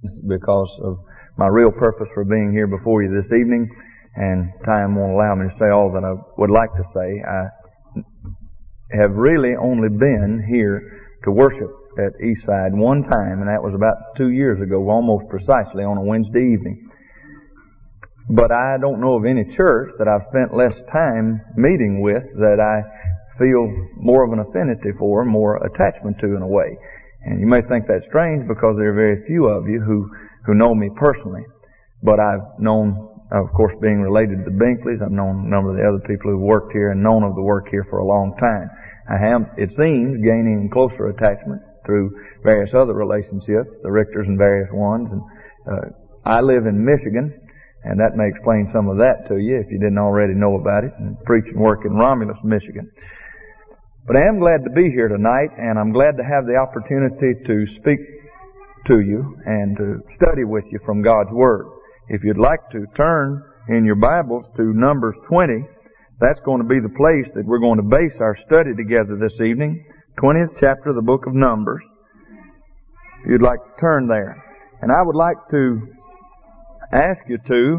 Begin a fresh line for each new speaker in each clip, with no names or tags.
because of my real purpose for being here before you this evening, and time won't allow me to say all that I would like to say. I have really only been here to worship at Eastside one time, and that was about 2 years ago, almost precisely on a Wednesday evening. But I don't know of any church that I've spent less time meeting with that I feel more of an affinity for, more attachment to in a way. And you may think that's strange because there are very few of you who know me personally. But I've known, of course, being related to the Binkleys, I've known a number of the other people who've worked here and known of the work here for a long time. I am, it seems, gaining closer attachment through various other relationships, the Richters and various ones. And I live in Michigan, and that may explain some of that to you if you didn't already know about it, and preach and work in Romulus, Michigan. But I am glad to be here tonight, and I'm glad to have the opportunity to speak to you and to study with you from God's Word. If you'd like to turn in your Bibles to Numbers 20, that's going to be the place that we're going to base our study together this evening. 20th chapter of the book of Numbers. If you'd like to turn there. And I would like to ask you to,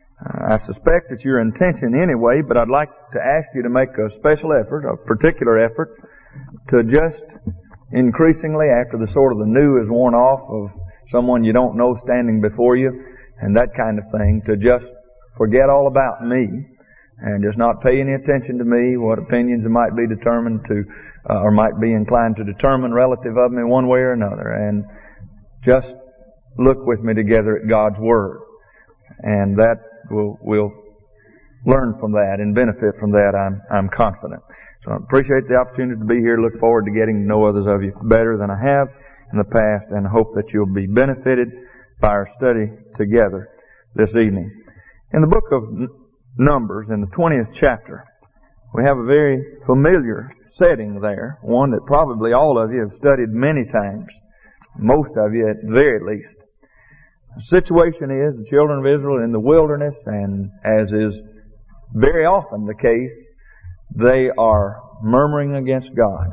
I suspect it's your intention anyway, but I'd like to ask you to make a special effort, a particular effort, to just increasingly, after the sort of the new is worn off of someone you don't know standing before you and that kind of thing, to just forget all about me and just not pay any attention to me, what opinions it might be determined to, or might be inclined to determine relative of me one way or another, and just look with me together at God's Word. And that we'll learn from that and benefit from that, I'm confident. So I appreciate the opportunity to be here. Look forward to getting to know others of you better than I have in the past, and hope that you'll be benefited by our study together this evening. In the book of Numbers, in the 20th chapter, we have a very familiar setting there, one that probably all of you have studied many times, most of you at the very least. The situation is the children of Israel in the wilderness, and as is very often the case, they are murmuring against God.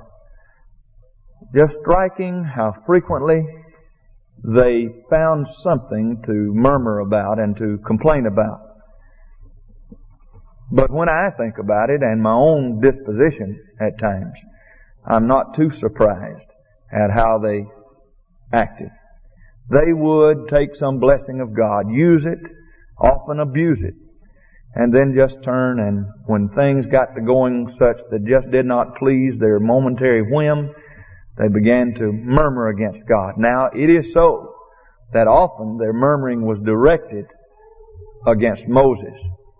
Just striking how frequently they found something to murmur about and to complain about. But when I think about it, and my own disposition at times, I'm not too surprised at how they acted. They would take some blessing of God, use it, often abuse it, and then just turn, and when things got to going such that just did not please their momentary whim, they began to murmur against God. Now, it is so that often their murmuring was directed against Moses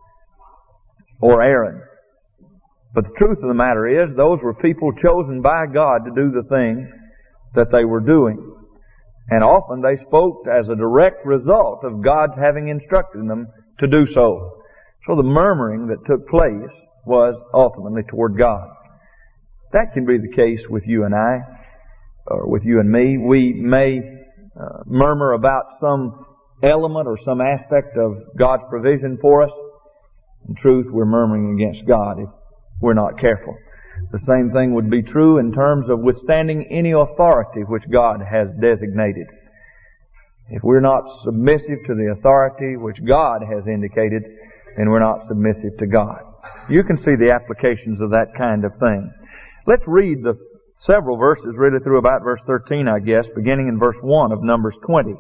or Aaron. But the truth of the matter is, those were people chosen by God to do the thing that they were doing. And often they spoke as a direct result of God's having instructed them to do so. So the murmuring that took place was ultimately toward God. That can be the case with you and I, or with you and me. We may murmur about some element or some aspect of God's provision for us. In truth, we're murmuring against God if we're not careful. The same thing would be true in terms of withstanding any authority which God has designated. If we're not submissive to the authority which God has indicated, then we're not submissive to God. You can see the applications of that kind of thing. Let's read the several verses, really through about verse 13, I guess, beginning in verse 1 of Numbers 20.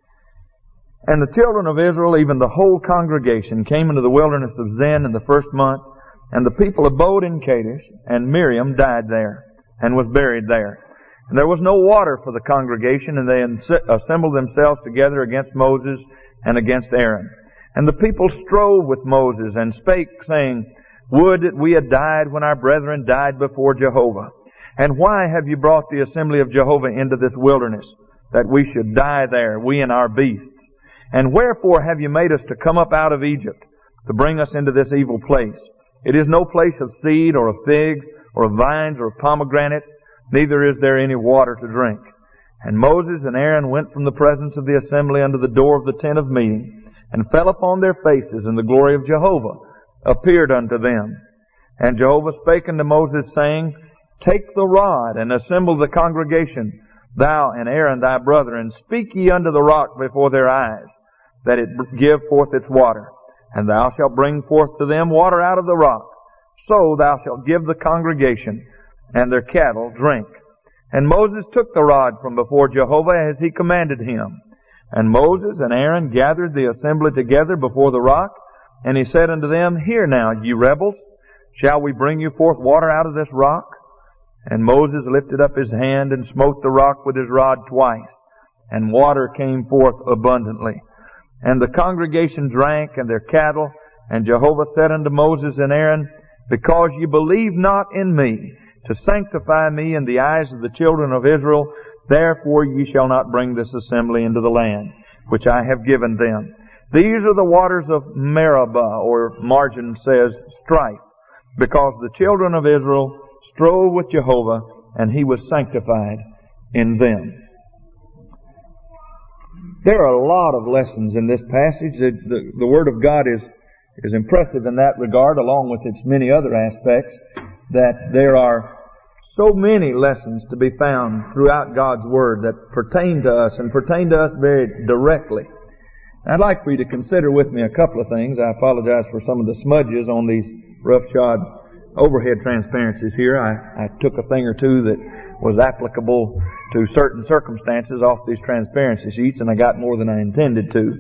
And the children of Israel, even the whole congregation, came into the wilderness of Zin in the first month, and the people abode in Kadesh, and Miriam died there, and was buried there. And there was no water for the congregation, and they assembled themselves together against Moses and against Aaron. And the people strove with Moses, and spake, saying, Would that we had died when our brethren died before Jehovah. And why have you brought the assembly of Jehovah into this wilderness, that we should die there, we and our beasts? And wherefore have you made us to come up out of Egypt, to bring us into this evil place? It is no place of seed, or of figs, or of vines, or of pomegranates, neither is there any water to drink. And Moses and Aaron went from the presence of the assembly unto the door of the tent of meeting, and fell upon their faces, and the glory of Jehovah appeared unto them. And Jehovah spake unto Moses, saying, Take the rod, and assemble the congregation, thou and Aaron thy brother, and speak ye unto the rock before their eyes, that it give forth its water. And thou shalt bring forth to them water out of the rock. So thou shalt give the congregation and their cattle drink. And Moses took the rod from before Jehovah as he commanded him. And Moses and Aaron gathered the assembly together before the rock, and he said unto them, Hear now, ye rebels, shall we bring you forth water out of this rock? And Moses lifted up his hand and smote the rock with his rod twice, and water came forth abundantly. And the congregation drank, and their cattle. And Jehovah said unto Moses and Aaron, Because ye believe not in me, to sanctify me in the eyes of the children of Israel, therefore ye shall not bring this assembly into the land which I have given them. These are the waters of Meribah, or margin says strife, because the children of Israel strove with Jehovah, and he was sanctified in them. There are a lot of lessons in this passage. The Word of God is impressive in that regard, along with its many other aspects, that there are so many lessons to be found throughout God's Word that pertain to us, and pertain to us very directly. I'd like for you to consider with me a couple of things. I apologize for some of the smudges on these roughshod overhead transparencies here. I took a thing or two that was applicable to certain circumstances off these transparency sheets, and I got more than I intended to.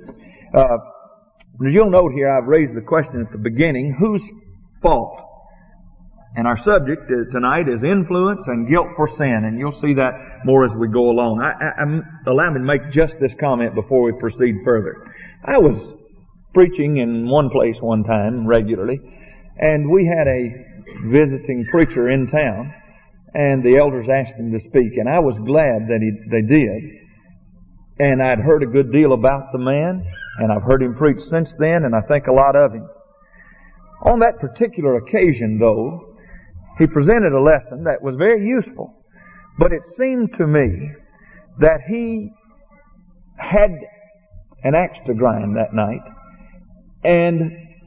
As you'll note here, I've raised the question at the beginning, whose fault? And our subject tonight is influence and guilt for sin, and you'll see that more as we go along. Allow me to make just this comment before we proceed further. I was preaching in one place one time regularly, and we had a visiting preacher in town, and the elders asked him to speak, and I was glad that they did. And I'd heard a good deal about the man, and I've heard him preach since then, and I think a lot of him. On that particular occasion, though, he presented a lesson that was very useful, but it seemed to me that he had an axe to grind that night, and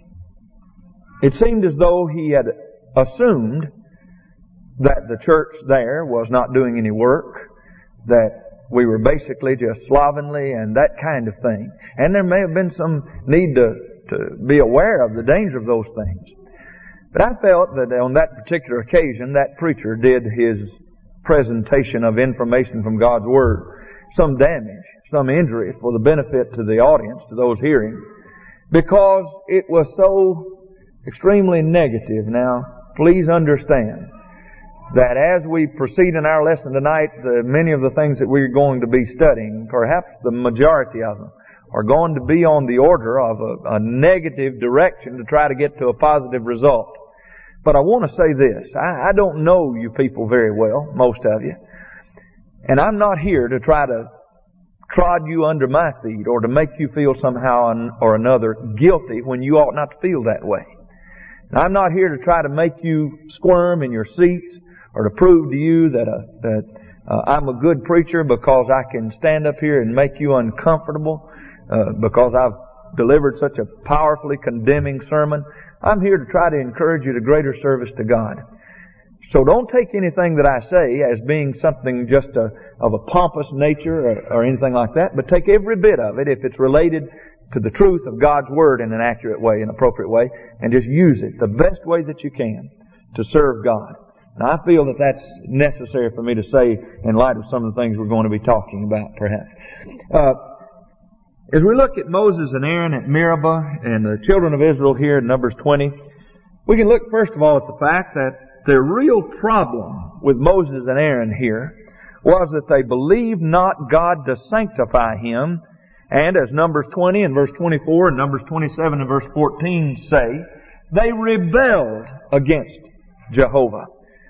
it seemed as though he had assumed that the church there was not doing any work, that we were basically just slovenly and that kind of thing. And there may have been some need to be aware of the danger of those things. But I felt that on that particular occasion, that preacher did his presentation of information from God's Word some damage, some injury for the benefit to the audience, to those hearing, because it was so extremely negative. Now, please understand that as we proceed in our lesson tonight, many of the things that we're going to be studying, perhaps the majority of them, are going to be on the order of a negative direction to try to get to a positive result. But I want to say this. I don't know you people very well, most of you. And I'm not here to try to trod you under my feet or to make you feel somehow or another guilty when you ought not to feel that way. And I'm not here to try to make you squirm in your seats or to prove to you that I'm a good preacher because I can stand up here and make you uncomfortable because I've delivered such a powerfully condemning sermon. I'm here to try to encourage you to greater service to God. So don't take anything that I say as being something just of a pompous nature or anything like that, but take every bit of it if it's related to the truth of God's Word in an accurate way, an appropriate way, and just use it the best way that you can to serve God. Now, I feel that that's necessary for me to say in light of some of the things we're going to be talking about, perhaps. As we look at Moses and Aaron at Meribah and the children of Israel here in Numbers 20, we can look first of all at the fact that the real problem with Moses and Aaron here was that they believed not God to sanctify him, and as Numbers 20 and verse 24 and Numbers 27 and verse 14 say, they rebelled against Jehovah.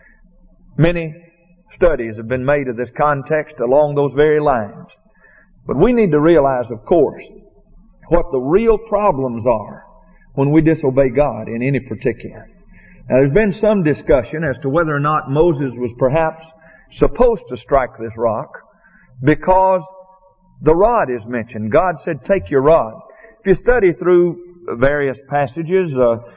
Many studies have been made of this context along those very lines. But we need to realize, of course, what the real problems are when we disobey God in any particular. Now, there's been some discussion as to whether or not Moses was perhaps supposed to strike this rock because the rod is mentioned. God said, take your rod. If you study through various passages,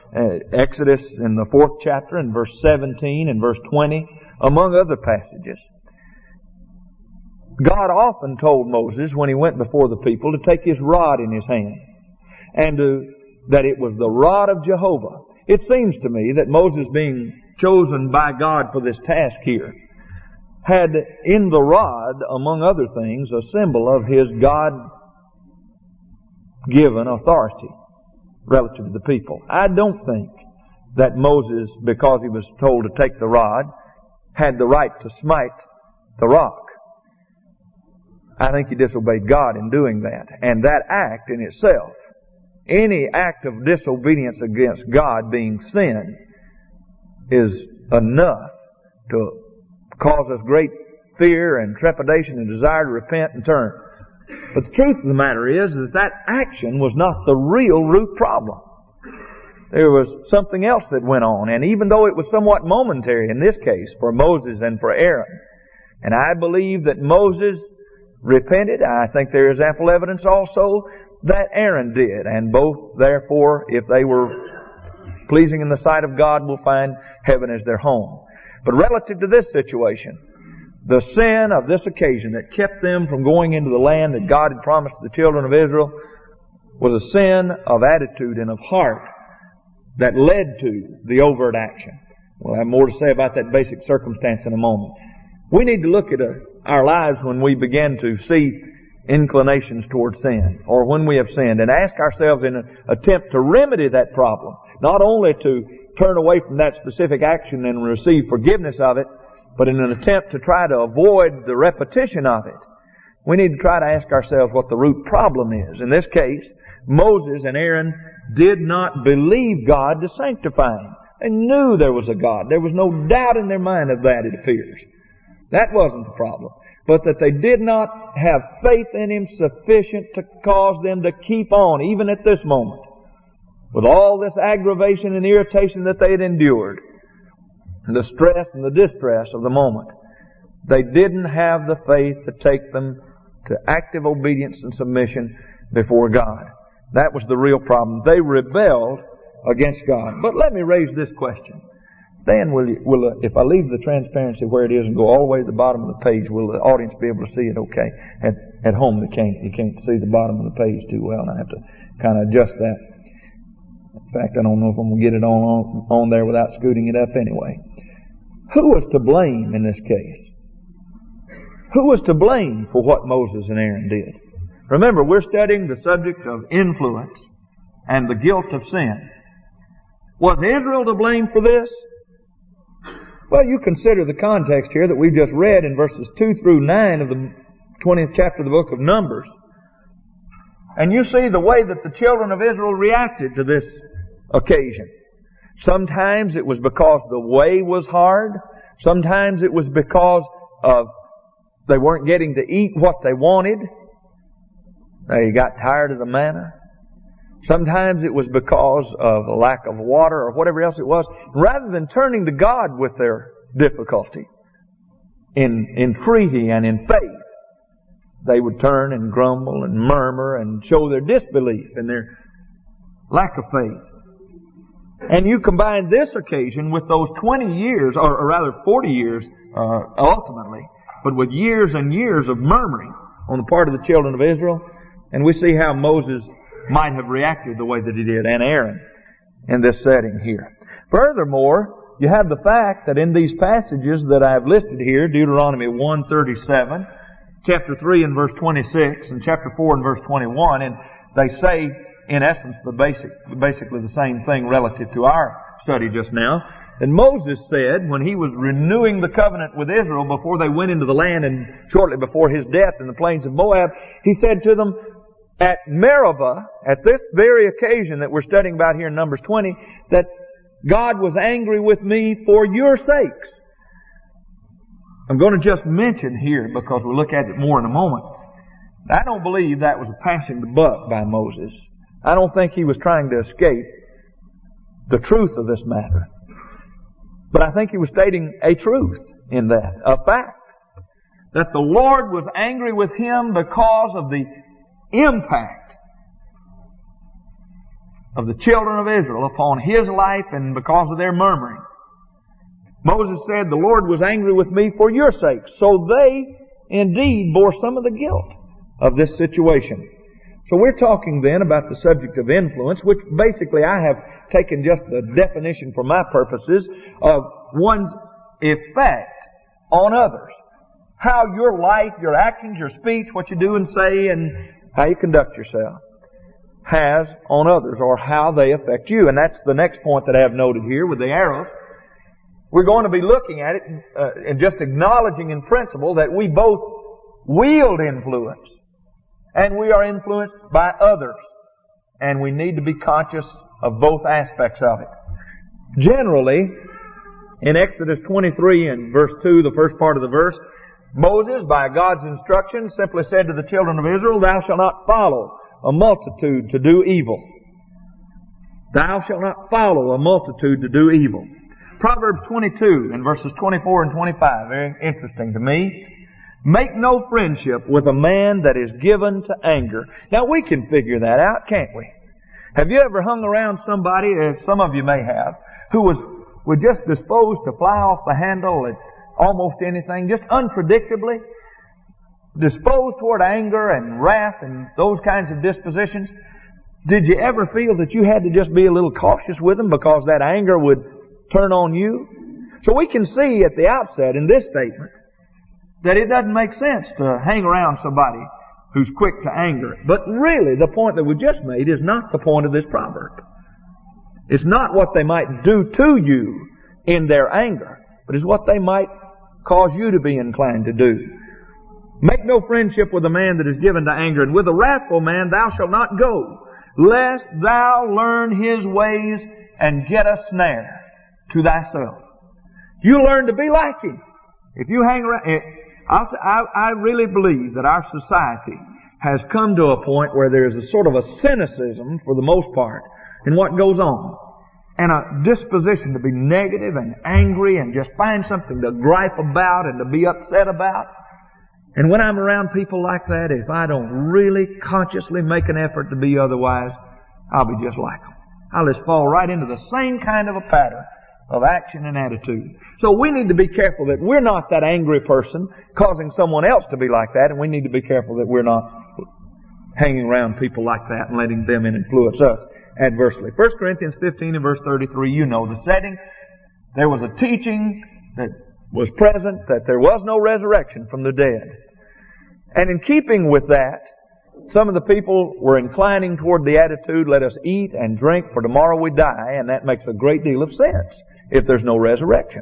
Exodus in the 4th chapter in verse 17 and verse 20, among other passages, God often told Moses when he went before the people to take his rod in his hand and that it was the rod of Jehovah. It seems to me that Moses, being chosen by God for this task here, had in the rod, among other things, a symbol of his God-given authority relative to the people. I don't think that Moses, because he was told to take the rod, had the right to smite the rock. I think he disobeyed God in doing that. And that act in itself, any act of disobedience against God being sin, is enough to cause us great fear and trepidation and desire to repent and turn. But the truth of the matter is that action was not the real root problem. There was something else that went on, and even though it was somewhat momentary in this case for Moses and for Aaron, and I believe that Moses repented, I think there is ample evidence also that Aaron did, and both, therefore, if they were pleasing in the sight of God, will find heaven as their home. But relative to this situation, the sin of this occasion that kept them from going into the land that God had promised to the children of Israel was a sin of attitude and of heart that led to the overt action. We'll have more to say about that basic circumstance in a moment. We need to look at our lives when we begin to see inclinations toward sin, or when we have sinned, and ask ourselves in an attempt to remedy that problem, not only to turn away from that specific action and receive forgiveness of it, but in an attempt to try to avoid the repetition of it. We need to try to ask ourselves what the root problem is. In this case, Moses and Aaron did not believe God to sanctify him. They knew there was a God. There was no doubt in their mind of that, it appears. That wasn't the problem. But that they did not have faith in him sufficient to cause them to keep on, even at this moment, with all this aggravation and irritation that they had endured, and the stress and the distress of the moment. They didn't have the faith to take them to active obedience and submission before God. That was the real problem. They rebelled against God. But let me raise this question. Dan, if I leave the transparency where it is and go all the way to the bottom of the page, will the audience be able to see it okay? At home they can't. You can't see the bottom of the page too well, and I have to kind of adjust that. In fact, I don't know if I'm going to get it on there without scooting it up anyway. Who was to blame in this case? Who was to blame for what Moses and Aaron did? Remember, we're studying the subject of influence and the guilt of sin. Was Israel to blame for this? Well, you consider the context here that we've just read in verses 2 through 9 of the 20th chapter of the book of Numbers. And you see the way that the children of Israel reacted to this occasion. Sometimes it was because the way was hard. Sometimes it was because they weren't getting to eat what they wanted. They got tired of the manna. Sometimes it was because of a lack of water or whatever else it was. Rather than turning to God with their difficulty in entreaty and in faith, they would turn and grumble and murmur and show their disbelief and their lack of faith. And you combine this occasion with those 20 years, or rather 40 years ultimately, but with years and years of murmuring on the part of the children of Israel, and we see how Moses might have reacted the way that he did, and Aaron, in this setting here. Furthermore, you have the fact that in these passages that I have listed here, Deuteronomy 1:37, chapter 3 and verse 26, and chapter 4 and verse 21, and they say, in essence, basically the same thing relative to our study just now. And Moses said, when he was renewing the covenant with Israel before they went into the land and shortly before his death in the plains of Moab, he said to them, at Meribah, at this very occasion that we're studying about here in Numbers 20, that God was angry with me for your sakes. I'm going to just mention here, because we'll look at it more in a moment, I don't believe that was a passing the buck by Moses. I don't think he was trying to escape the truth of this matter. But I think he was stating a truth in that, a fact, that the Lord was angry with him because of the impact of the children of Israel upon his life and because of their murmuring. Moses said, the Lord was angry with me for your sake. So they indeed bore some of the guilt of this situation. So we're talking then about the subject of influence, which basically I have taken just the definition for my purposes of one's effect on others. How your life, your actions, your speech, what you do and say, and how you conduct yourself has on others, or how they affect you. And that's the next point that I have noted here with the arrows. We're going to be looking at it and just acknowledging in principle that we both wield influence, and we are influenced by others, and we need to be conscious of both aspects of it. Generally, in Exodus 23 and verse 2, the first part of the verse, Moses, by God's instruction, simply said to the children of Israel, "Thou shalt not follow a multitude to do evil." Thou shalt not follow a multitude to do evil. Proverbs 22 and verses 24 and 25, very interesting to me. Make no friendship with a man that is given to anger. Now we can figure that out, can't we? Have you ever hung around somebody, some of you may have, who was just disposed to fly off the handle at almost anything, just unpredictably, disposed toward anger and wrath and those kinds of dispositions? Did you ever feel that you had to just be a little cautious with them because that anger would turn on you? So we can see at the outset in this statement that it doesn't make sense to hang around somebody who's quick to anger. But really, the point that we just made is not the point of this proverb. It's not what they might do to you in their anger, but it's what they might cause you to be inclined to do. Make no friendship with a man that is given to anger, and with a wrathful man thou shalt not go, lest thou learn his ways and get a snare to thyself. You learn to be like him. If you hang around, I really believe that our society has come to a point where there is a sort of a cynicism, for the most part, in what goes on, and a disposition to be negative and angry and just find something to gripe about and to be upset about. And when I'm around people like that, if I don't really consciously make an effort to be otherwise, I'll be just like them. I'll just fall right into the same kind of a pattern of action and attitude. So we need to be careful that we're not that angry person causing someone else to be like that, and we need to be careful that we're not hanging around people like that and letting them influence us adversely. 1 Corinthians 15 and verse 33, you know the setting. There was a teaching that was present that there was no resurrection from the dead. And in keeping with that, some of the people were inclining toward the attitude, let us eat and drink, for tomorrow we die, and that makes a great deal of sense if there's no resurrection.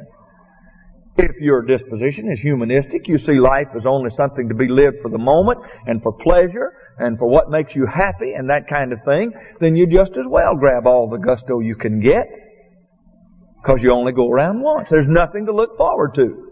If your disposition is humanistic, you see life as only something to be lived for the moment and for pleasure and for what makes you happy and that kind of thing, then you just as well grab all the gusto you can get, because you only go around once. There's nothing to look forward to.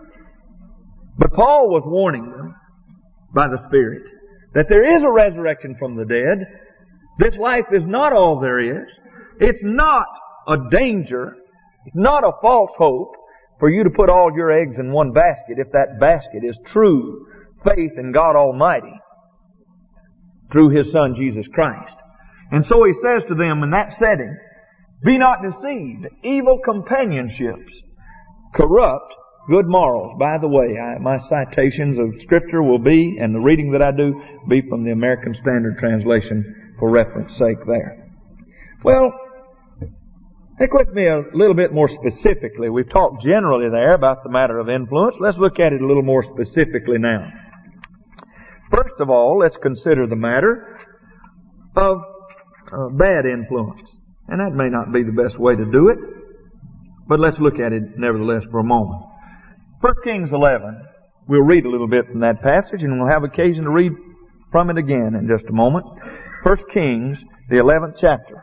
But Paul was warning them by the Spirit that there is a resurrection from the dead. This life is not all there is. It's not a danger. It's not a false hope for you to put all your eggs in one basket if that basket is true faith in God Almighty through His Son Jesus Christ. And so he says to them in that setting, be not deceived. Evil companionships corrupt good morals. By the way, my citations of Scripture will be, and the reading that I do, be from the American Standard Translation for reference sake there. Well, think with me a little bit more specifically. We've talked generally there about the matter of influence. Let's look at it a little more specifically now. First of all, let's consider the matter of bad influence. And that may not be the best way to do it, but let's look at it nevertheless for a moment. 1 Kings 11, we'll read a little bit from that passage, and we'll have occasion to read from it again in just a moment. 1 Kings, the 11th chapter.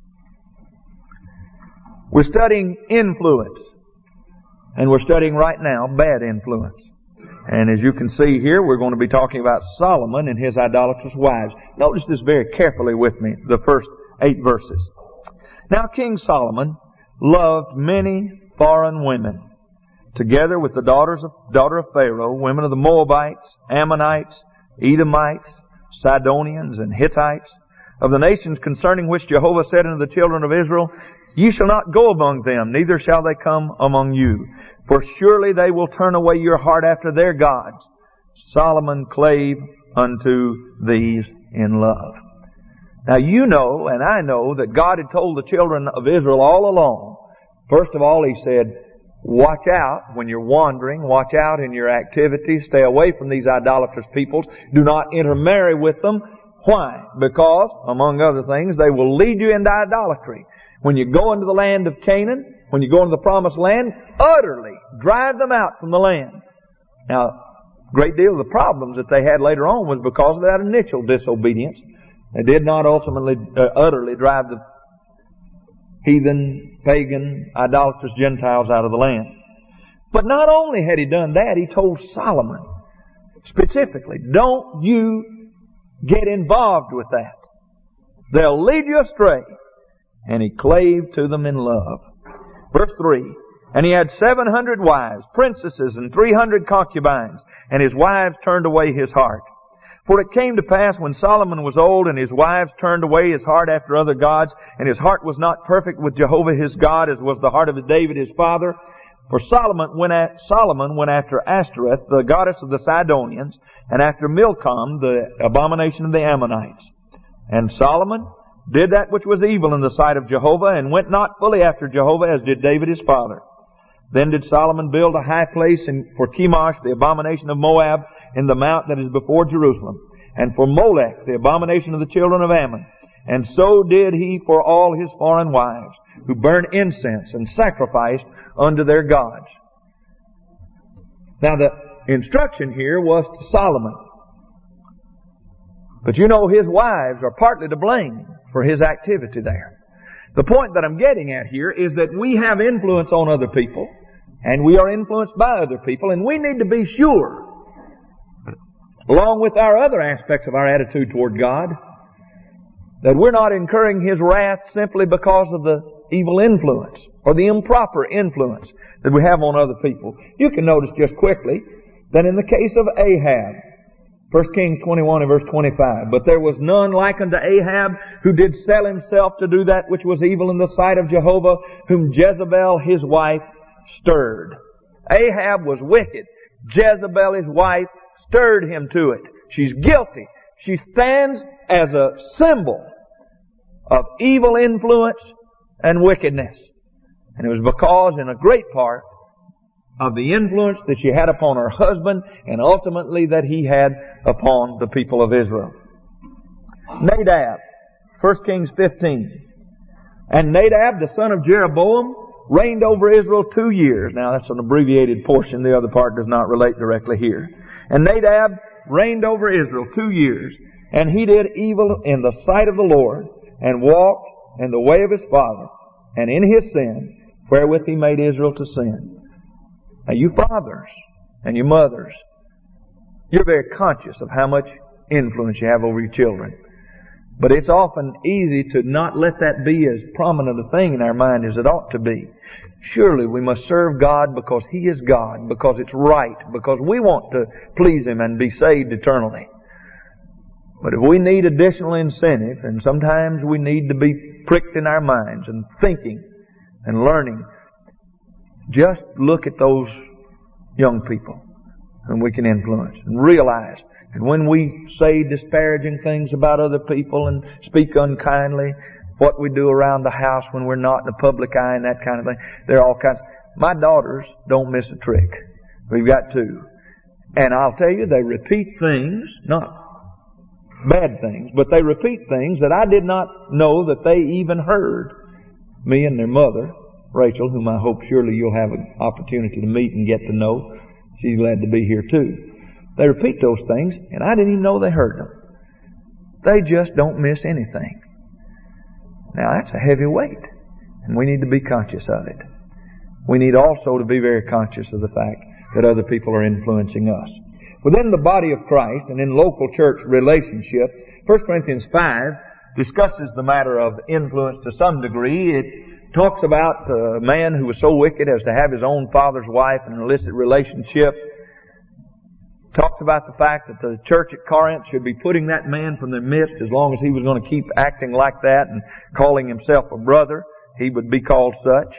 We're studying influence, and we're studying right now bad influence. And as you can see here, we're going to be talking about Solomon and his idolatrous wives. Notice this very carefully with me, the first 8 verses. Now King Solomon loved many foreign women, together with the daughter of Pharaoh, women of the Moabites, Ammonites, Edomites, Sidonians, and Hittites, of the nations concerning which Jehovah said unto the children of Israel, Ye shall not go among them, neither shall they come among you. For surely they will turn away your heart after their gods, Solomon clave unto these in love. Now you know, and I know, that God had told the children of Israel all along. First of all, He said, watch out when you're wandering, watch out in your activities, stay away from these idolatrous peoples, do not intermarry with them. Why? Because, among other things, they will lead you into idolatry. When you go into the land of Canaan, when you go into the promised land, utterly drive them out from the land. Now, a great deal of the problems that they had later on was because of that initial disobedience. They did not ultimately, utterly drive the heathen, pagan, idolatrous Gentiles out of the land. But not only had He done that, He told Solomon specifically, don't you get involved with that. They'll lead you astray. And He clave to them in love. Verse 3, and he had 700 wives, princesses, and 300 concubines, and his wives turned away his heart. For it came to pass when Solomon was old, and his wives turned away his heart after other gods, and his heart was not perfect with Jehovah his God, as was the heart of David his father. For Solomon went after Ashtoreth, the goddess of the Sidonians, and after Milcom, the abomination of the Ammonites. And Solomon did that which was evil in the sight of Jehovah, and went not fully after Jehovah, as did David his father. Then did Solomon build a high place for Chemosh, the abomination of Moab, in the mount that is before Jerusalem, and for Molech, the abomination of the children of Ammon. And so did he for all his foreign wives, who burned incense and sacrificed unto their gods. Now the instruction here was to Solomon. But you know his wives are partly to blame for his activity there. The point that I'm getting at here is that we have influence on other people, and we are influenced by other people, and we need to be sure, along with our other aspects of our attitude toward God, that we're not incurring His wrath simply because of the evil influence or the improper influence that we have on other people. You can notice just quickly that in the case of Ahab, 1 Kings 21 and verse 25, but there was none like unto Ahab, who did sell himself to do that which was evil in the sight of Jehovah, whom Jezebel his wife stirred. Ahab was wicked. Jezebel his wife stirred him to it. She's guilty. She stands as a symbol of evil influence and wickedness. And it was because, in a great part, of the influence that she had upon her husband, and ultimately that he had upon the people of Israel. Nadab, 1 Kings 15. And Nadab, the son of Jeroboam, reigned over Israel 2 years. Now that's an abbreviated portion. The other part does not relate directly here. And Nadab reigned over Israel 2 years. And he did evil in the sight of the Lord, and walked in the way of his father, and in his sin, wherewith he made Israel to sin. Now you fathers and you mothers, you're very conscious of how much influence you have over your children. But it's often easy to not let that be as prominent a thing in our mind as it ought to be. Surely we must serve God because He is God, because it's right, because we want to please Him and be saved eternally. But if we need additional incentive, and sometimes we need to be pricked in our minds and thinking and learning, just look at those young people whom we can influence and realize that when we say disparaging things about other people and speak unkindly, what we do around the house when we're not in the public eye and that kind of thing, there are all kinds. My daughters don't miss a trick. We've got two. And I'll tell you, they repeat things, not bad things, but they repeat things that I did not know that they even heard. Me and their mother, Rachel, whom I hope surely you'll have an opportunity to meet and get to know. She's glad to be here too. They repeat those things, and I didn't even know they heard them. They just don't miss anything. Now that's a heavy weight, and we need to be conscious of it. We need also to be very conscious of the fact that other people are influencing us. Within the body of Christ and in local church relationship, 1 Corinthians 5 discusses the matter of influence to some degree. It talks about a man who was so wicked as to have his own father's wife in an illicit relationship. Talks about the fact that the church at Corinth should be putting that man from their midst as long as he was going to keep acting like that and calling himself a brother. He would be called such.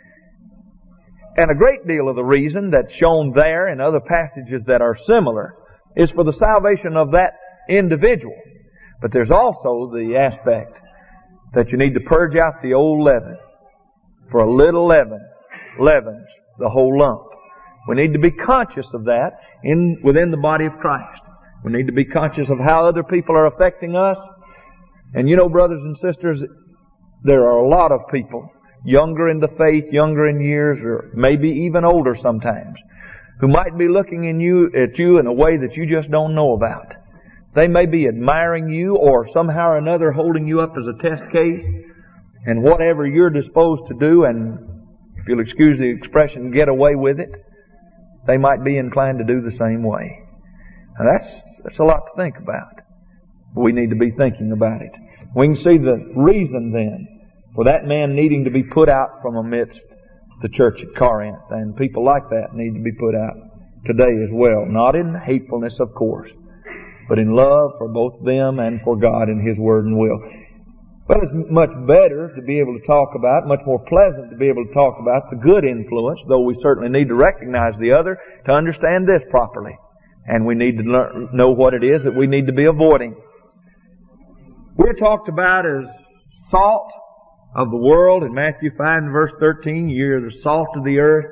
And a great deal of the reason that's shown there and other passages that are similar is for the salvation of that individual. But there's also the aspect that you need to purge out the old leaven. For a little leaven leavens the whole lump. We need to be conscious of that within the body of Christ. We need to be conscious of how other people are affecting us. And you know, brothers and sisters, there are a lot of people, younger in the faith, younger in years, or maybe even older sometimes, who might be looking at you in a way that you just don't know about. They may be admiring you or somehow or another holding you up as a test case, and whatever you're disposed to do, and if you'll excuse the expression, get away with it, they might be inclined to do the same way. Now that's a lot to think about. We need to be thinking about it. We can see the reason then for that man needing to be put out from amidst the church at Corinth, and people like that need to be put out today as well. Not in hatefulness, of course, but in love for both them and for God and His Word and will. Well, it's much better to be able to talk about, much more pleasant to be able to talk about the good influence, though we certainly need to recognize the other to understand this properly. And we need to know what it is that we need to be avoiding. We're talked about as salt of the world in Matthew 5 and verse 13. You're the salt of the earth.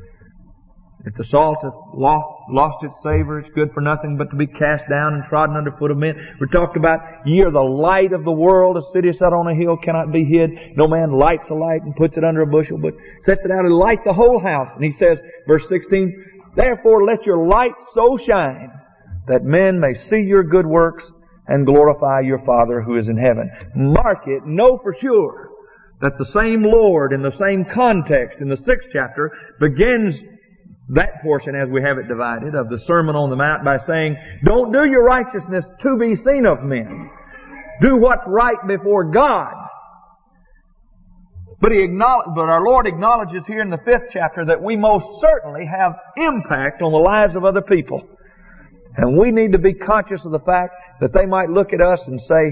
If the salt hath lost its savor, it's good for nothing but to be cast down and trodden under foot of men. We're talked about, ye are the light of the world. A city set on a hill cannot be hid. No man lights a light and puts it under a bushel, but sets it out and light the whole house. And he says, verse 16, therefore let your light so shine that men may see your good works and glorify your Father who is in heaven. Mark it, know for sure that the same Lord in the same context in the 6th chapter begins that portion, as we have it divided, of the Sermon on the Mount by saying, don't do your righteousness to be seen of men. Do what's right before God. But our Lord acknowledges here in the 5th chapter that we most certainly have impact on the lives of other people. And we need to be conscious of the fact that they might look at us and say,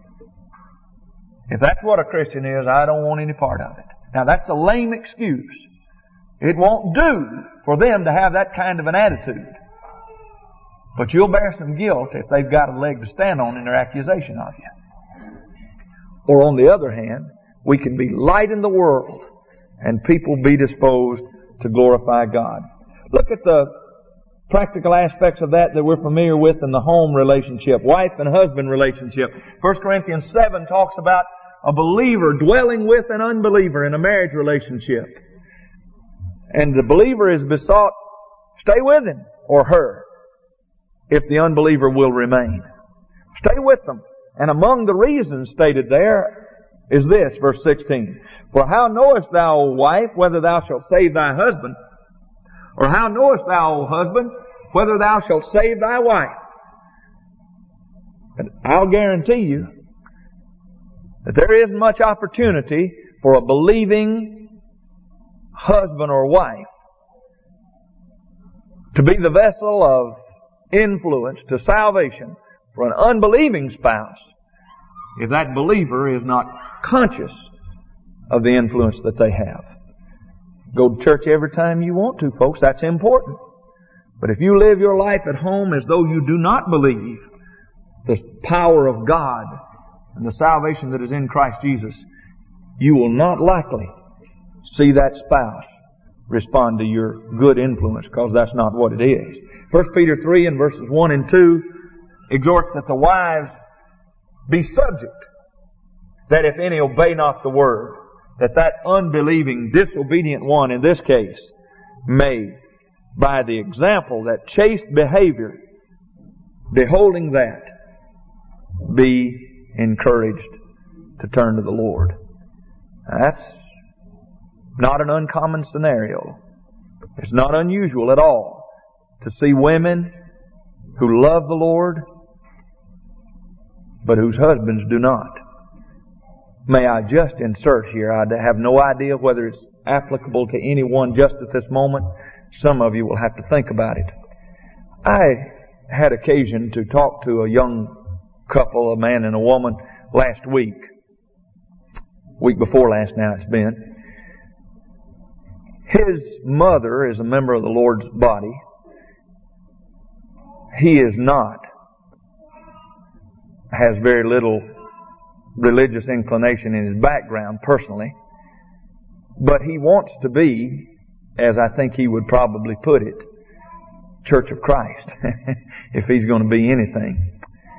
if that's what a Christian is, I don't want any part of it. Now that's a lame excuse. It won't do for them to have that kind of an attitude. But you'll bear some guilt if they've got a leg to stand on in their accusation of you. Or on the other hand, we can be light in the world and people be disposed to glorify God. Look at the practical aspects of that we're familiar with in the home relationship, wife and husband relationship. 1 Corinthians 7 talks about a believer dwelling with an unbeliever in a marriage relationship. And the believer is besought, stay with him or her if the unbeliever will remain. Stay with them. And among the reasons stated there is this, verse 16. For how knowest thou, O wife, whether thou shalt save thy husband? Or how knowest thou, O husband, whether thou shalt save thy wife? And I'll guarantee you that there isn't much opportunity for a believing husband or wife to be the vessel of influence to salvation for an unbelieving spouse if that believer is not conscious of the influence that they have. Go to church every time you want to, folks. That's important. But if you live your life at home as though you do not believe the power of God and the salvation that is in Christ Jesus, you will not likely see that spouse respond to your good influence, because that's not what it is. 1 Peter 3 and verses 1 and 2 exhorts that the wives be subject, that if any obey not the word, that unbelieving, disobedient one in this case may, by the example, that chaste behavior, beholding that, be encouraged to turn to the Lord. Now, that's not an uncommon scenario. It's not unusual at all to see women who love the Lord, but whose husbands do not. May I just insert here, I have no idea whether it's applicable to anyone just at this moment. Some of you will have to think about it. I had occasion to talk to a young couple, a man and a woman, last week before last now it's been. His mother is a member of the Lord's body, he is not, has very little religious inclination in his background personally, but he wants to be, as I think he would probably put it, Church of Christ, if he's going to be anything.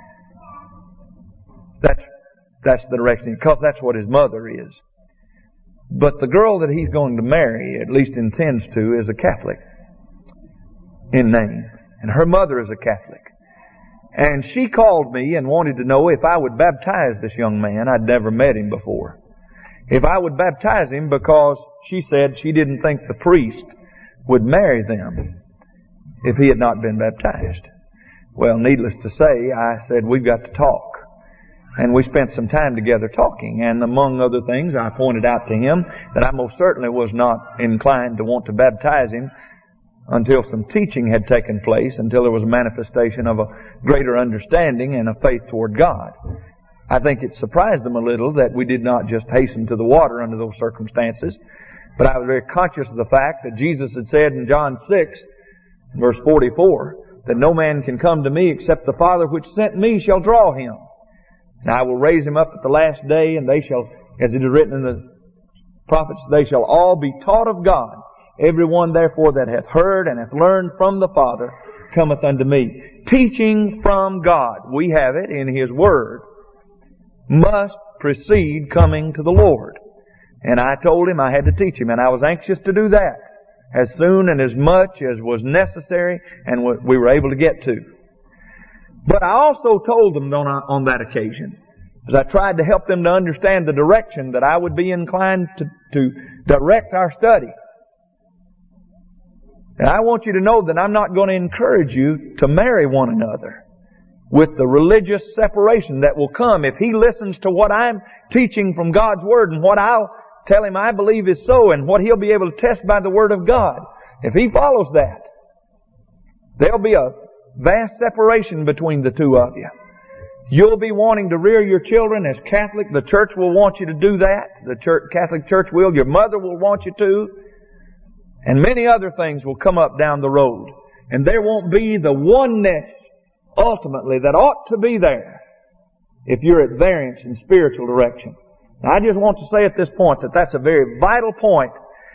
That's the direction, because that's what his mother is. But the girl that he's going to marry, at least intends to, is a Catholic in name. And her mother is a Catholic. And she called me and wanted to know if I would baptize this young man. I'd never met him before. If I would baptize him, because she said she didn't think the priest would marry them if he had not been baptized. Well, needless to say, I said, we've got to talk. And we spent some time together talking. And among other things, I pointed out to him that I most certainly was not inclined to want to baptize him until some teaching had taken place, until there was a manifestation of a greater understanding and a faith toward God. I think it surprised them a little that we did not just hasten to the water under those circumstances. But I was very conscious of the fact that Jesus had said in John 6, verse 44, that no man can come to me except the Father which sent me shall draw him. And I will raise him up at the last day, and they shall, as it is written in the prophets, they shall all be taught of God. Everyone therefore that hath heard and hath learned from the Father cometh unto me. Teaching from God, we have it in His Word, must precede coming to the Lord. And I told him I had to teach him, and I was anxious to do that as soon and as much as was necessary and we were able to get to. But I also told them on that occasion, as I tried to help them to understand the direction that I would be inclined to direct our study. And I want you to know that I'm not going to encourage you to marry one another with the religious separation that will come if he listens to what I'm teaching from God's Word and what I'll tell him I believe is so and what he'll be able to test by the Word of God. If he follows that, there'll be a vast separation between the two of you. You'll be wanting to rear your children as Catholic. The church will want you to do that. The Catholic Church will. Your mother will want you to. And many other things will come up down the road. And there won't be the oneness, ultimately, that ought to be there if you're at variance in spiritual direction. Now, I just want to say at this point that that's a very vital point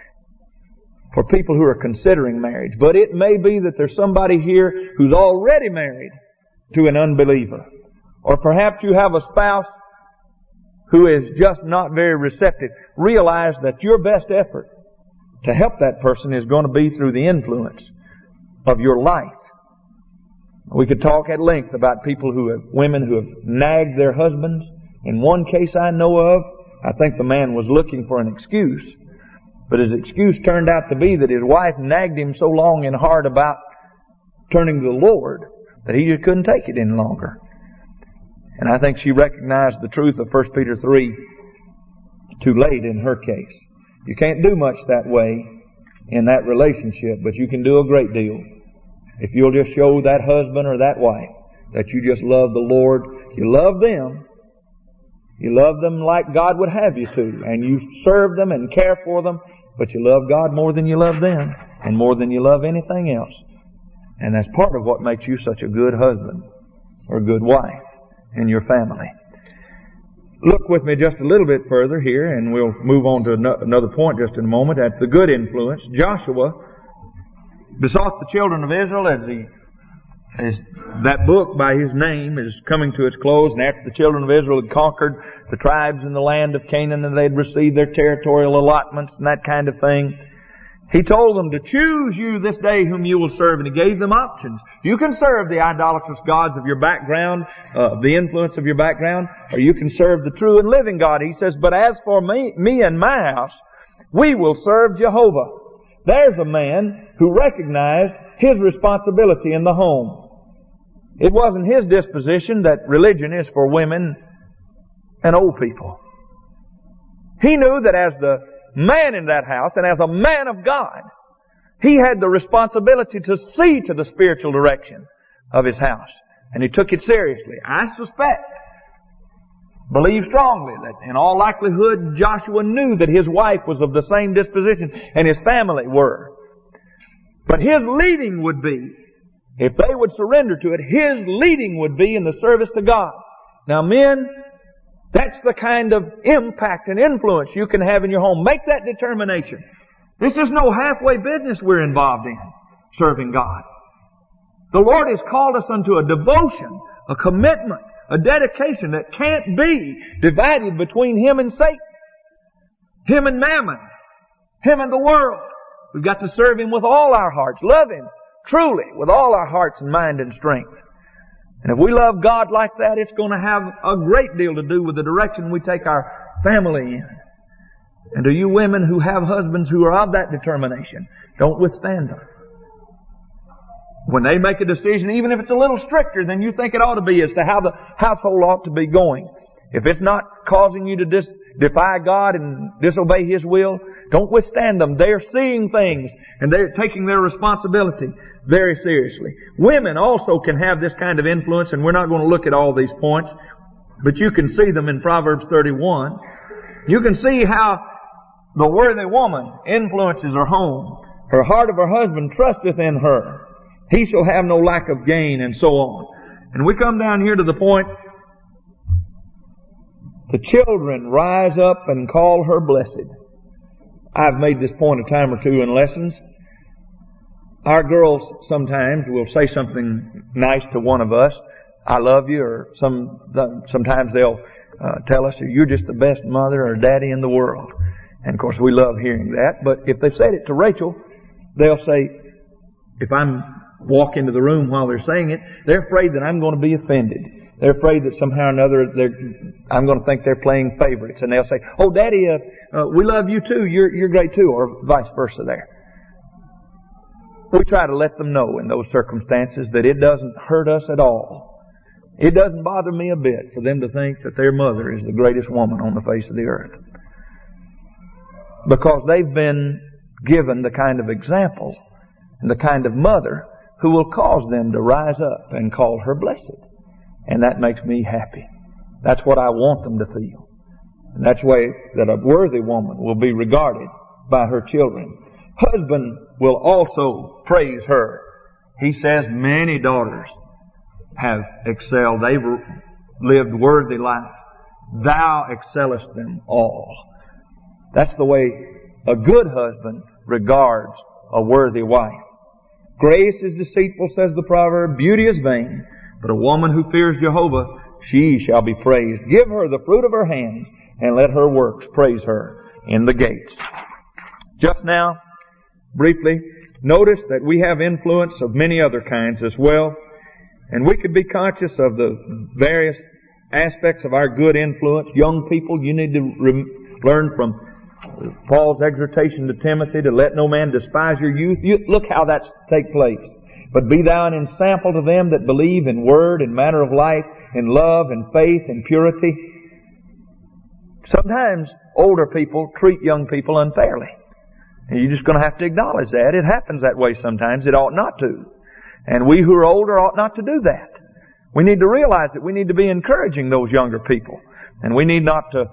for people who are considering marriage. But it may be that there's somebody here who's already married to an unbeliever. Or perhaps you have a spouse who is just not very receptive. Realize that your best effort to help that person is going to be through the influence of your life. We could talk at length about women who have nagged their husbands. In one case I know of, I think the man was looking for an excuse. But his excuse turned out to be that his wife nagged him so long and hard about turning to the Lord that he just couldn't take it any longer. And I think she recognized the truth of 1 Peter 3 too late in her case. You can't do much that way in that relationship, but you can do a great deal if you'll just show that husband or that wife that you just love the Lord. You love them. You love them like God would have you to, and you serve them and care for them, but you love God more than you love them and more than you love anything else. And that's part of what makes you such a good husband or a good wife in your family. Look with me just a little bit further here, and we'll move on to another point just in a moment, at the good influence. Joshua besought the children of Israel as that book by his name is coming to its close, and after the children of Israel had conquered the tribes in the land of Canaan and they'd received their territorial allotments and that kind of thing, he told them to choose you this day whom you will serve, and he gave them options. You can serve the idolatrous gods of your background, the influence of your background, or you can serve the true and living God. He says, but as for me and my house, we will serve Jehovah. There's a man who recognized his responsibility in the home. It wasn't his disposition that religion is for women and old people. He knew that as the man in that house and as a man of God, he had the responsibility to see to the spiritual direction of his house. And he took it seriously. I believe strongly that in all likelihood Joshua knew that his wife was of the same disposition and his family were. But his leading would be if they would surrender to it, His leading would be in the service to God. Now men, that's the kind of impact and influence you can have in your home. Make that determination. This is no halfway business we're involved in, serving God. The Lord has called us unto a devotion, a commitment, a dedication that can't be divided between Him and Satan, Him and mammon, Him and the world. We've got to serve Him with all our hearts. Love Him truly with all our hearts and mind and strength. And if we love God like that, it's going to have a great deal to do with the direction we take our family in. And to you women who have husbands who are of that determination, don't withstand them. When they make a decision, even if it's a little stricter than you think it ought to be as to how the household ought to be going, if it's not causing you to defy God and disobey His will, don't withstand them. They're seeing things and they're taking their responsibility very seriously. Women also can have this kind of influence, and we're not going to look at all these points, but you can see them in Proverbs 31. You can see how the worthy woman influences her home. Her heart of her husband trusteth in her. He shall have no lack of gain, and so on. And we come down here to the point, the children rise up and call her blessed. I've made this point a time or two in lessons. Our girls sometimes will say something nice to one of us. I love you, or sometimes they'll tell us, you're just the best mother or daddy in the world. And of course we love hearing that. But if they've said it to Rachel, they'll say, if I'm walk into the room while they're saying it, they're afraid that I'm going to be offended. They're afraid that somehow or another I'm going to think they're playing favorites. And they'll say, oh Daddy, we love you too, you're great too, or vice versa there. We try to let them know in those circumstances that it doesn't hurt us at all. It doesn't bother me a bit for them to think that their mother is the greatest woman on the face of the earth. Because they've been given the kind of example and the kind of mother who will cause them to rise up and call her blessed. And that makes me happy. That's what I want them to feel. And that's the way that a worthy woman will be regarded by her children. Husband will also praise her. He says many daughters have excelled. They've lived worthy life. Thou excellest them all. That's the way a good husband regards a worthy wife. Grace is deceitful, says the proverb. Beauty is vain. But a woman who fears Jehovah, she shall be praised. Give her the fruit of her hands, and let her works praise her in the gates. Just now, briefly, notice that we have influence of many other kinds as well. And we could be conscious of the various aspects of our good influence. Young people, you need to learn from Paul's exhortation to Timothy to let no man despise your youth. Look how that's take place. But be thou an ensample to them that believe in word and manner of life, in love and faith and purity. Sometimes older people treat young people unfairly. And you're just going to have to acknowledge that. It happens that way sometimes. It ought not to. And we who are older ought not to do that. We need to realize that we need to be encouraging those younger people. And we need not to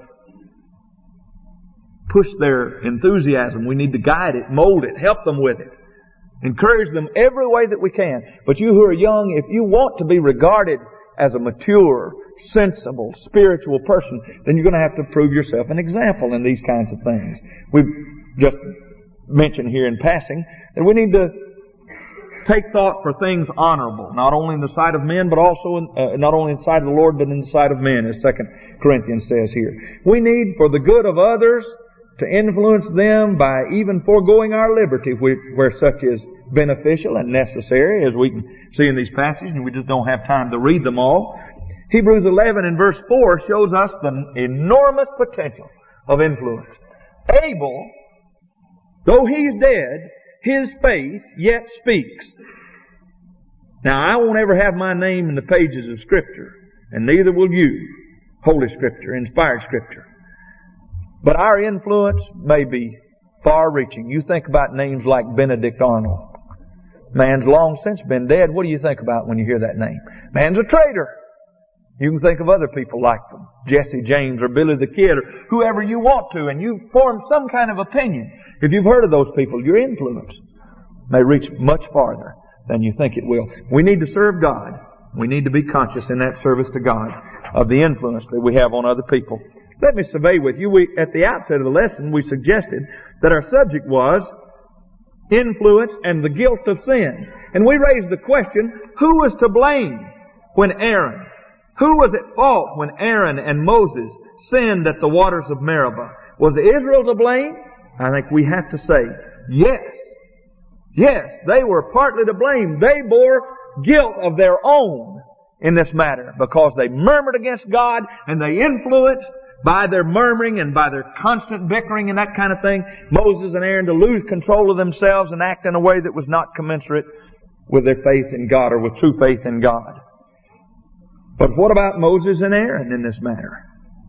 push their enthusiasm. We need to guide it, mold it, help them with it. Encourage them every way that we can. But you who are young, if you want to be regarded as a mature, sensible, spiritual person, then you're going to have to prove yourself an example in these kinds of things. We've just mentioned here in passing that we need to take thought for things honorable, not only in the sight of men, but also not only in the sight of the Lord, but in the sight of men, as 2 Corinthians says here. We need, for the good of others, to influence them by even foregoing our liberty where such is beneficial and necessary, as we can see in these passages, and we just don't have time to read them all. Hebrews 11 and verse 4 shows us the enormous potential of influence. Abel, though he's dead, his faith yet speaks. Now, I won't ever have my name in the pages of Scripture, and neither will you. Holy Scripture, inspired Scripture. But our influence may be far-reaching. You think about names like Benedict Arnold. Man's long since been dead. What do you think about when you hear that name? Man's a traitor. You can think of other people like them. Jesse James or Billy the Kid or whoever you want to, and you form some kind of opinion. If you've heard of those people, your influence may reach much farther than you think it will. We need to serve God. We need to be conscious in that service to God of the influence that we have on other people. Let me survey with you. At the outset of the lesson, we suggested that our subject was influence and the guilt of sin. And we raised the question, who was to blame when who was at fault when Aaron and Moses sinned at the waters of Meribah? Was Israel to blame? I think we have to say, yes. Yes, they were partly to blame. They bore guilt of their own in this matter because they murmured against God and they influenced by their murmuring and by their constant bickering and that kind of thing, Moses and Aaron to lose control of themselves and act in a way that was not commensurate with their faith in God or with true faith in God. But what about Moses and Aaron in this matter?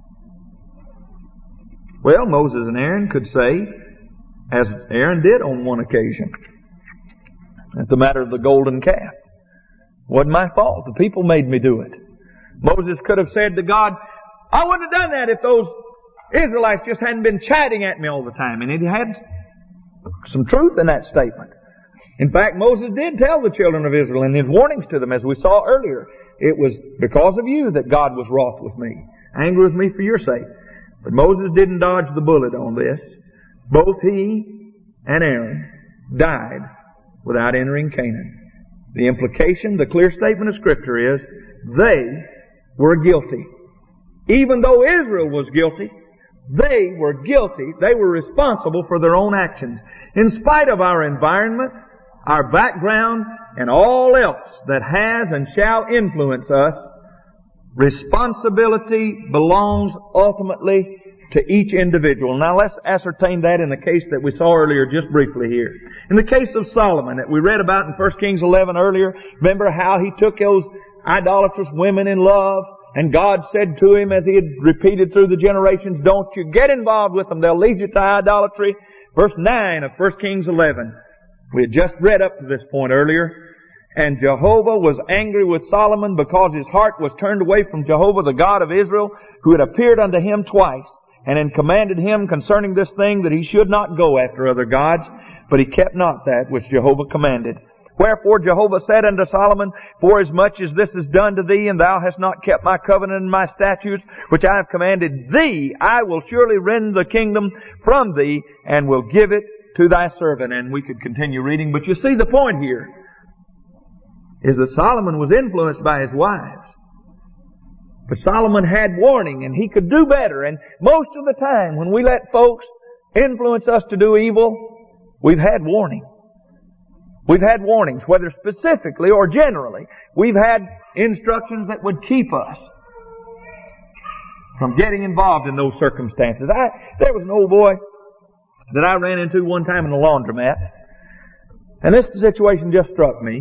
Well, Moses and Aaron could say, as Aaron did on one occasion, at the matter of the golden calf. Wasn't my fault. The people made me do it. Moses could have said to God, I wouldn't have done that if those Israelites just hadn't been chiding at me all the time. And it had some truth in that statement. In fact, Moses did tell the children of Israel in his warnings to them, as we saw earlier, it was because of you that God was wroth with me, angry with me for your sake. But Moses didn't dodge the bullet on this. Both he and Aaron died without entering Canaan. The implication, the clear statement of Scripture is, they were guilty. Even though Israel was guilty, they were guilty. They were responsible for their own actions. In spite of our environment, our background, and all else that has and shall influence us, responsibility belongs ultimately to each individual. Now let's ascertain that in the case that we saw earlier just briefly here. In the case of Solomon that we read about in 1 Kings 11 earlier, remember how he took those idolatrous women in love, and God said to him as he had repeated through the generations, don't you get involved with them, they'll lead you to idolatry. Verse 9 of 1 Kings 11. We had just read up to this point earlier. And Jehovah was angry with Solomon because his heart was turned away from Jehovah, the God of Israel, who had appeared unto him twice, and had commanded him concerning this thing that he should not go after other gods, but he kept not that which Jehovah commanded. Wherefore Jehovah said unto Solomon, forasmuch as this is done to thee, and thou hast not kept my covenant and my statutes, which I have commanded thee, I will surely rend the kingdom from thee, and will give it to thy servant. And we could continue reading, but you see the point here is that Solomon was influenced by his wives. But Solomon had warning, and he could do better. And most of the time, when we let folks influence us to do evil, we've had warning. We've had warnings, whether specifically or generally. We've had instructions that would keep us from getting involved in those circumstances. There was an old boy that I ran into one time in a laundromat, and this situation just struck me.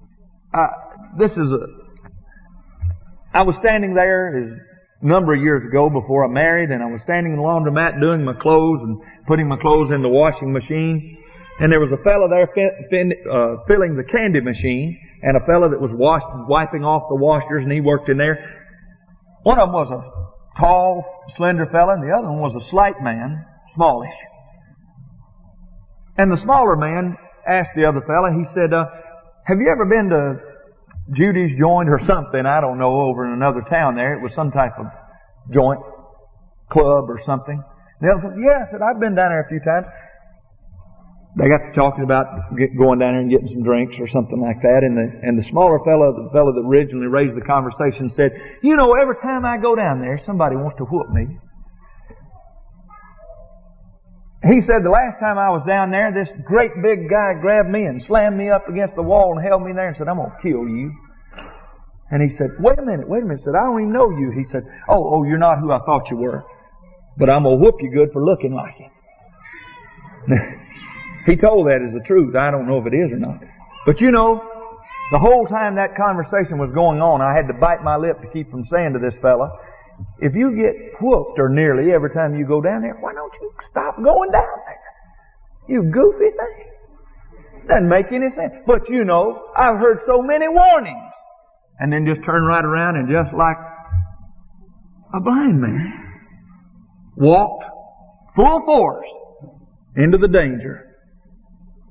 I was standing there a number of years ago before I married, and I was standing in the laundromat doing my clothes and putting my clothes in the washing machine. And there was a fellow there filling the candy machine, and a fellow that was wiping off the washers, and he worked in there. One of them was a tall, slender fellow, and the other one was a slight man, smallish. And the smaller man asked the other fellow, he said, have you ever been to Judy's Joint or something, I don't know, over in another town there? It was some type of joint club or something. The other said, yeah, I said, I've been down there a few times. They got to talking about going down there and getting some drinks or something like that. And the smaller fellow, the fellow that originally raised the conversation, said, you know, every time I go down there, somebody wants to whoop me. He said, the last time I was down there, this great big guy grabbed me and slammed me up against the wall and held me there and said, I'm going to kill you. And he said, wait a minute. He said, I don't even know you. He said, oh, you're not who I thought you were. But I'm going to whoop you good for looking like it. He told that as the truth. I don't know if it is or not. But you know, the whole time that conversation was going on, I had to bite my lip to keep from saying to this fella, if you get whooped or nearly every time you go down there, why don't you stop going down there? You goofy thing. Doesn't make any sense. But you know, I've heard so many warnings. And then just turn right around and just like a blind man, walked full force into the danger.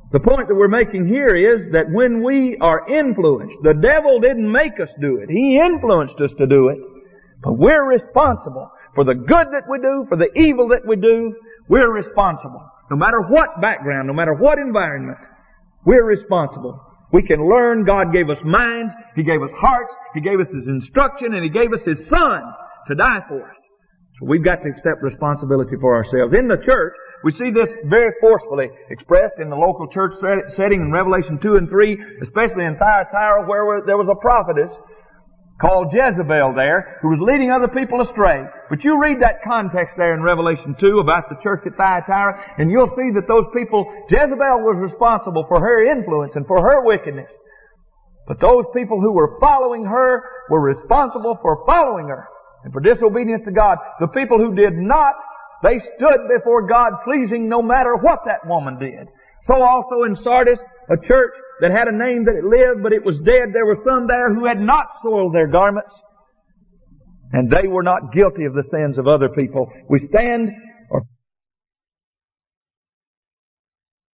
The point that we're making here is that when we are influenced, the devil didn't make us do it. He influenced us to do it. But we're responsible for the good that we do, for the evil that we do. We're responsible. No matter what background, no matter what environment, we're responsible. We can learn. God gave us minds. He gave us hearts. He gave us His instruction, and He gave us His Son to die for us. So we've got to accept responsibility for ourselves. In the church, we see this very forcefully expressed in the local church setting in Revelation 2 and 3, especially in Thyatira, where there was a prophetess called Jezebel there, who was leading other people astray. But you read that context there in Revelation 2 about the church at Thyatira, and you'll see that those people, Jezebel was responsible for her influence and for her wickedness. But those people who were following her were responsible for following her and for disobedience to God. The people who did not, they stood before God pleasing no matter what that woman did. So also in Sardis, a church that had a name that it lived, but it was dead. There were some there who had not soiled their garments, and they were not guilty of the sins of other people. We stand